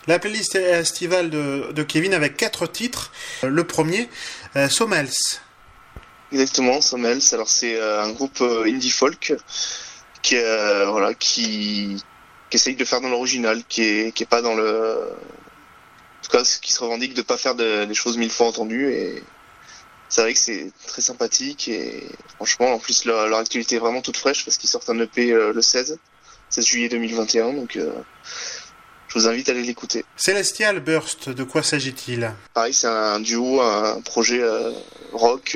La playlist estivale de Kevin avec 4 titres. Le premier, Sommels. Exactement, Sommels. Alors c'est un groupe indie folk qui voilà qui essaye de faire dans l'original, qui est pas dans le, en tout cas qui se revendique de pas faire des choses mille fois entendues, et c'est vrai que c'est très sympathique, et franchement en plus leur activité est vraiment toute fraîche parce qu'ils sortent un EP le 16 juillet 2021, donc je vous invite à aller l'écouter. Celestial Burst, de quoi s'agit-il? Pareil, c'est un duo, un projet rock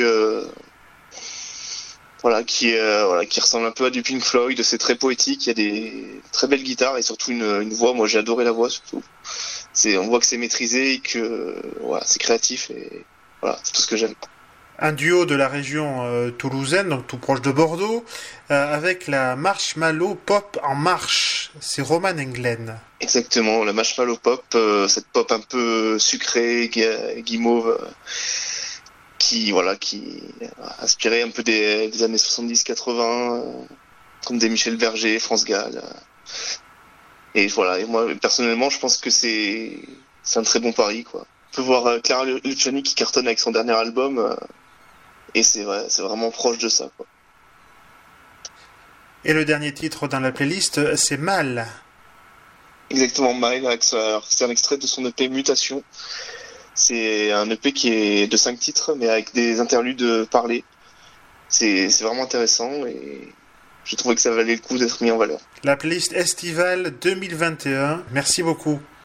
voilà qui ressemble un peu à du Pink Floyd. C'est très poétique, il y a des très belles guitares et surtout une voix. Moi j'ai adoré la voix, surtout on voit que c'est maîtrisé et que voilà, c'est créatif, et voilà, c'est tout ce que j'aime. Un duo de la région toulousaine, donc tout proche de Bordeaux, avec la Marshmallow Pop en marche. C'est Roman Englen. Exactement, la Marshmallow Pop, cette pop un peu sucrée, guimauve, qui a inspiré un peu des années 70-80, comme des Michel Berger, France Gall. Et voilà, et moi personnellement je pense que c'est un très bon pari, quoi. On peut voir Clara Luciani qui cartonne avec son dernier album, et c'est vraiment proche de ça, quoi. Et le dernier titre dans la playlist, c'est Mal. Exactement, Mal. C'est un extrait de son EP Mutation. C'est un EP qui est de 5 titres, mais avec des interludes parlés. C'est vraiment intéressant, et je trouvais que ça valait le coup d'être mis en valeur. La playlist estivale 2021. Merci beaucoup.